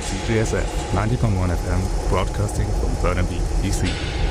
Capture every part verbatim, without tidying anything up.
C J S F ninety point one F M, broadcasting from Burnaby, B C.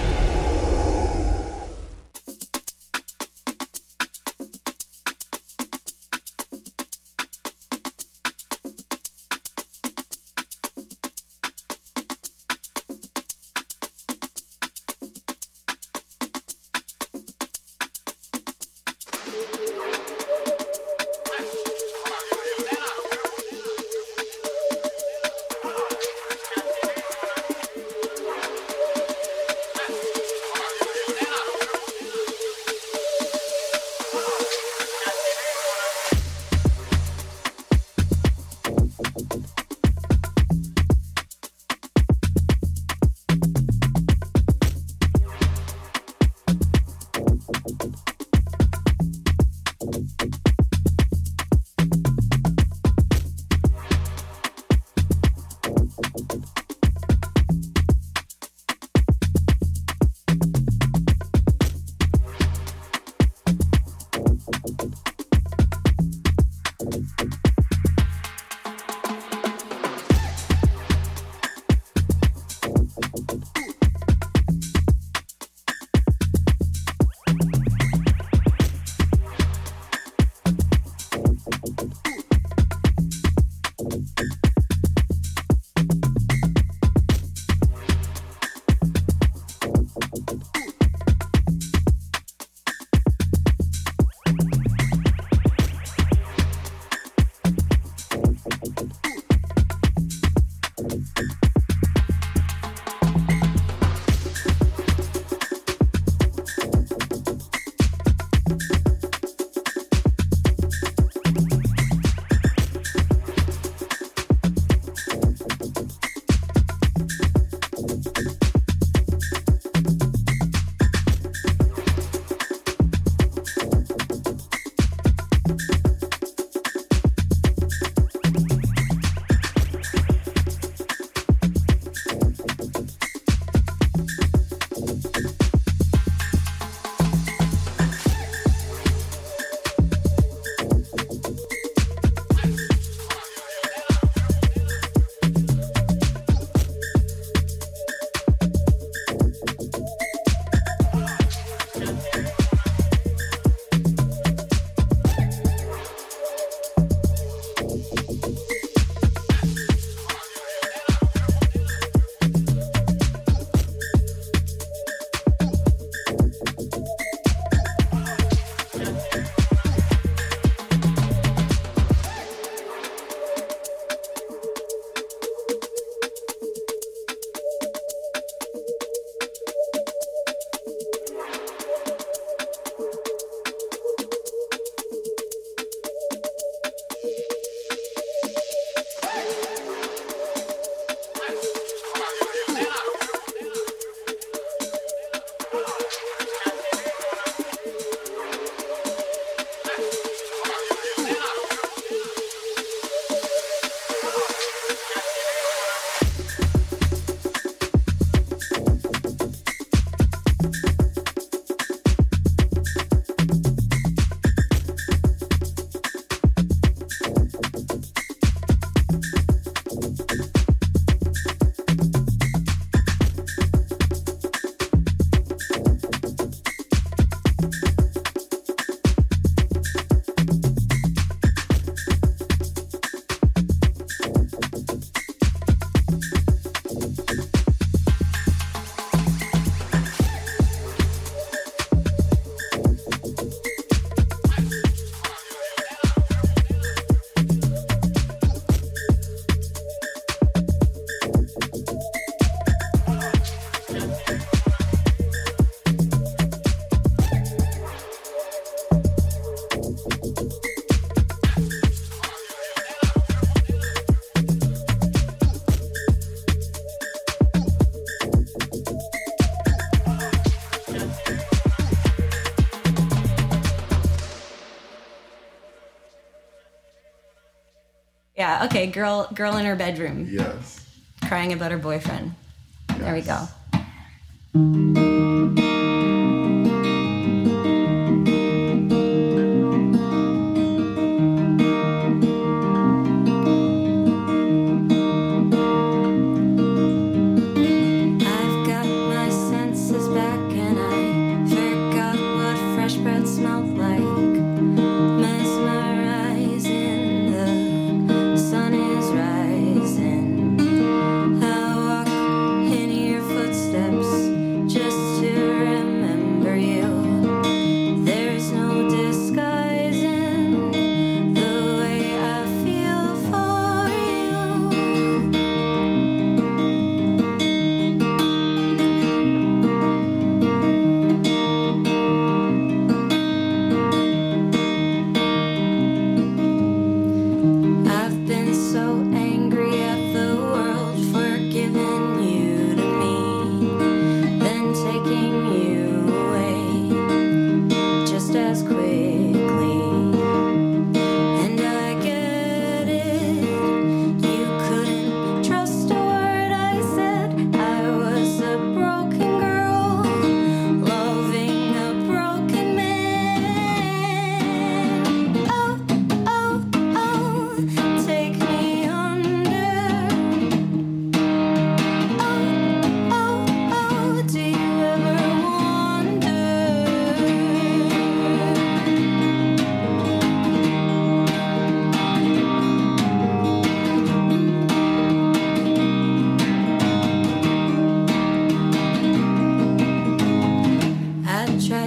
Yeah, okay, girl girl in her bedroom. Yes. Crying about her boyfriend. Yes. There we go.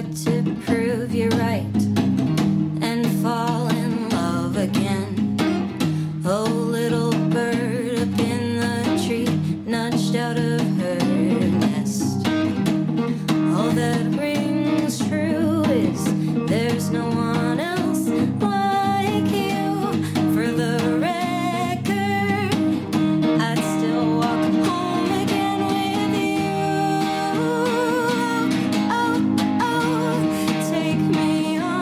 like to prove you're right and fall in love again. Oh, little bird up in the tree, nudged out of her nest. All that rings true is there's no one else like you. For the record, I'd still walk home again with you. Oh, oh, take me on.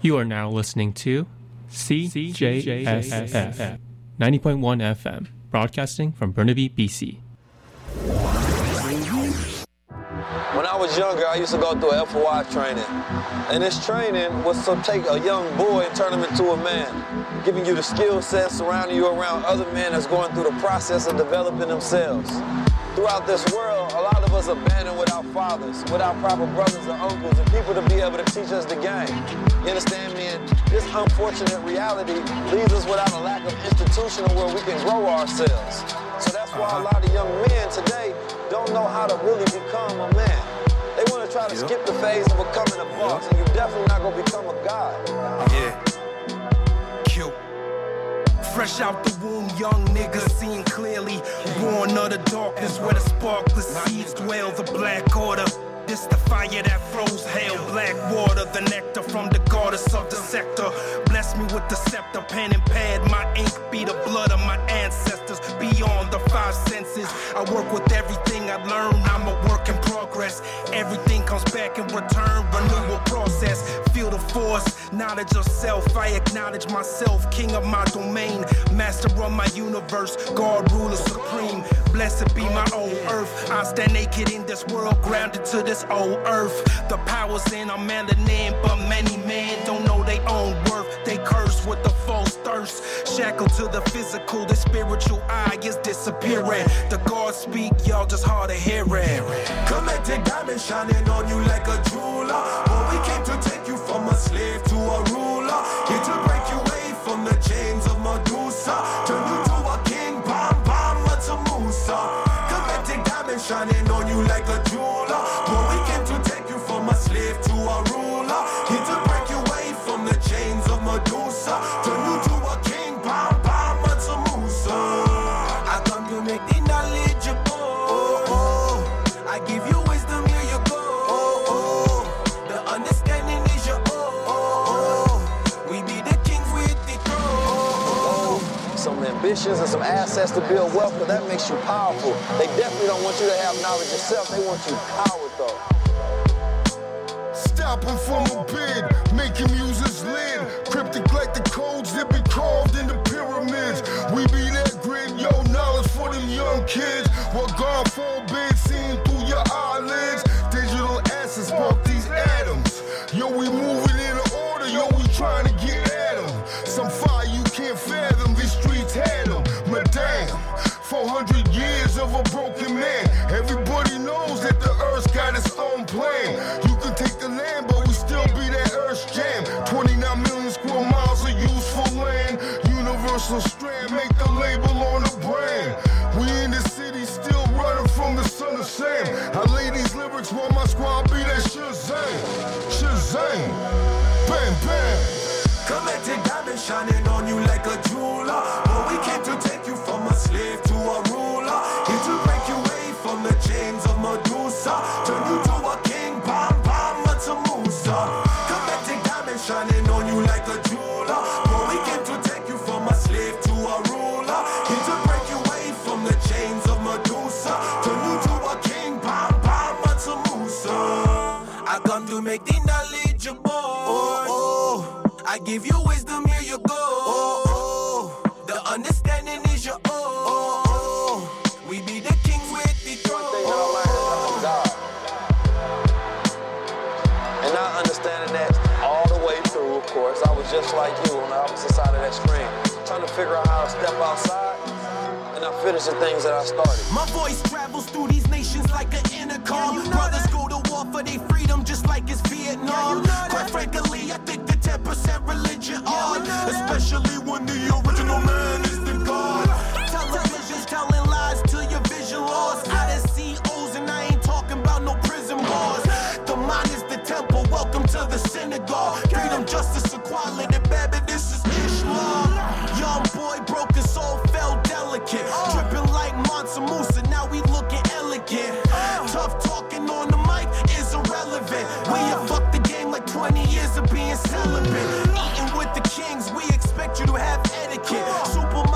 You are now listening to C J S F ninety point one F M, broadcasting from Burnaby, B C. When I was younger, I used to go through F O I training. And this training was to take a young boy and turn him into a man, giving you the skill sets, surrounding you around other men that's going through the process of developing themselves. Throughout this world, a lot of us abandoned without fathers, without proper brothers and uncles, and people to be able to teach us the game. You understand me? And this unfortunate reality leaves us without a lack of institutional where we can grow ourselves. So that's why a lot of young men today don't know how to really become a man. They want to try to yep. skip the phase of becoming a boss, yep. and you're definitely not going to become a god. Yeah. Cute. Fresh out the womb, young nigga seeing clearly. Born of the darkness where the sparkless seeds dwell, the black order. This the fire that froze hell, black water, the nectar from the goddess of the sector. Bless me with the scepter, pen and pad, my ink be the blood of my ancestors. Beyond the five senses, I work with everything I learn, I'm a work in progress. Everything comes back in return, renewal process. Feel the force, knowledge of self, I acknowledge myself, king of my domain, master of my universe, God ruler supreme. Blessed be my own earth, I stand naked in this world, grounded to this old earth. The powers in a melanin, but many men don't know their own worth. They curse with the false thirst, shackled to the physical, the spiritual eye is disappearing. The gods speak, y'all just hard to hear it. Collected diamonds shining on you like a jeweler. Well, we came to take you from a slave to a ruler. Here to break you away from the chains of Medusa. Turn you to a king, Bam Bam Matamusa. Collected diamonds shining on you like a jeweler. Well, we came to take you from a slave to a ruler. Here to break you away from the chains of Medusa. Turn you to a king, Bam Bam Matamusa. I come to make the knowledgeable. Oh, oh. I give you wisdom, here you go. Oh, oh. The understanding is your oh, oh, oh. We be the kings with the throne. Oh, oh. Some ambitions and some assets to build wealth, because that makes you powerful. They definitely don't want you to have knowledge yourself. They want you powered, though. Stop him from a bid, make him use his lid. Cryptic like the codes that be carved in the pyramids. We be that grid, yo, knowledge for them young kids. What God forbid, seen through your eyelids. Digital assets spark these atoms. Yo, we moving in order, yo, we trying to get at them. Some fire you can't fathom, these streets had them. Madame, four hundred years of a broken man. Everybody knows that the earth's got its own plan. You can take the land, but we still be that earth's jam. twenty-nine million square miles of useful land. Universal strand, make the label on the brand. We in the city still running from the son of Sam. I lay these lyrics while my squad be that Shazam. Shazam, bam, bam. Collected diamonds shining on you like a jeweler. Well, we came to take you from a slave to a ruler. Here to break you away from the chains of Medusa. Turn you to a king, Bam Bam Matamusa. Collected diamonds shining on you like a jeweler. Well, we came to take you from a slave to a ruler. Here to break you away from the chains of Medusa. Turn you to a king, Bam Bam Matamusa. I come to make the knowledgeable. Oh, oh. I give you wisdom, here you go. Oh, oh. The understanding is your oh, oh, oh. We be the kings with the throne. One thing that I learned is I'm a God. And I understanding that all the way through, of course. I was just like you on the opposite side of that screen, trying to figure out how to step outside. And I finish the things that I started. My voice travels through these nations like an intercom. Yeah, brothers go to war for their freedom just like it's Vietnam. Yeah, you know Quite frankly, I think the ten percent religion on, yeah, especially when the original man is the God. Television's telling lies to your vision loss. I done C Os and I ain't talking about no prison bars. The mind is the temple, welcome to the synagogue. Freedom, justice, equality, baby, this is Islam. Young boy broke his soul, felt delicate. Dripping like Mansa Musa, now we looking elegant. Tough talking on the mic is irrelevant. We have fucked the game like twenty years of being celibate. Eating with the kings, we expect you to have etiquette. Super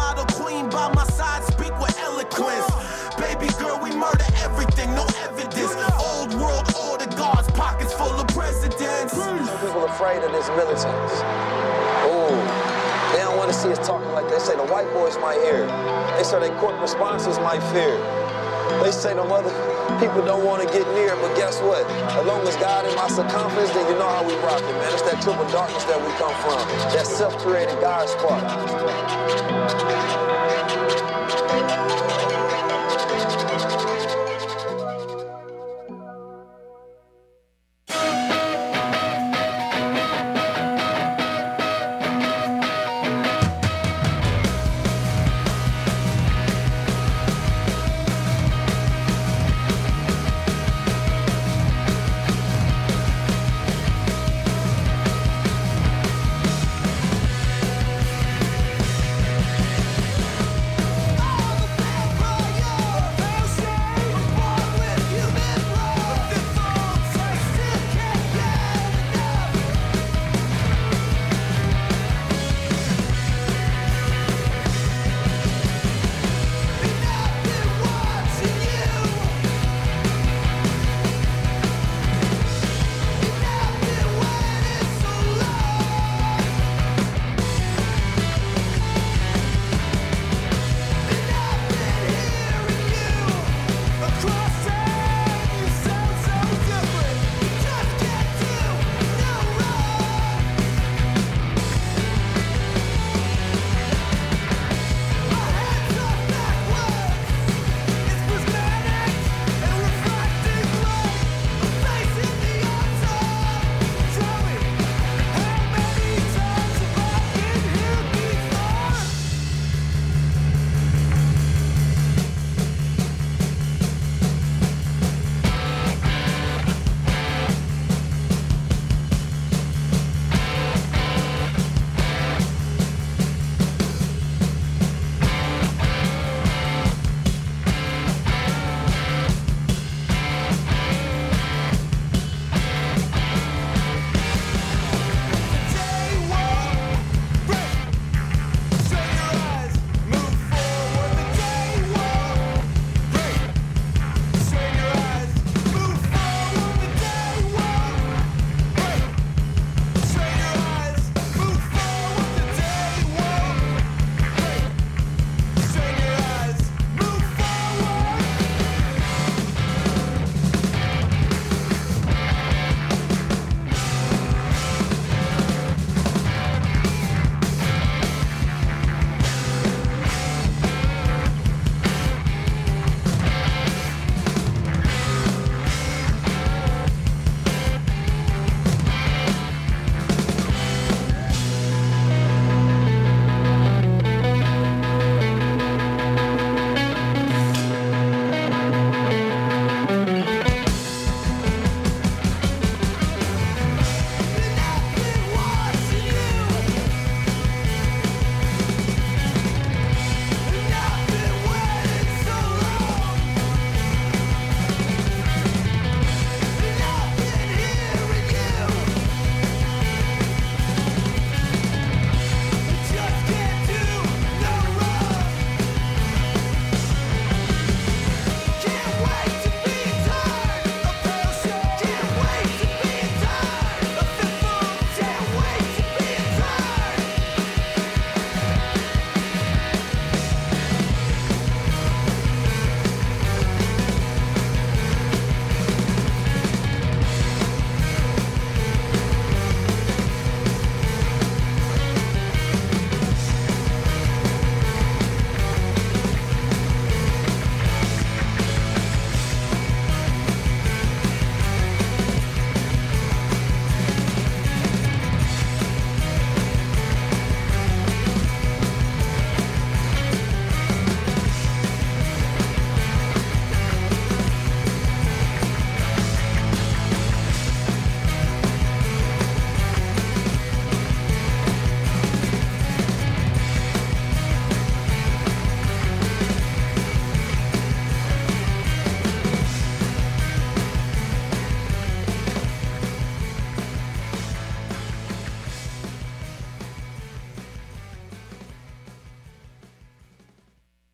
afraid of this militants. Ooh, they don't want to see us talking like they say the white boys might hear. They say their corporate sponsors might fear. They say them other people don't want to get near, but guess what? As long as God in my circumference, then you know how we rock it, man. It's that triple darkness that we come from, that self-created God spark.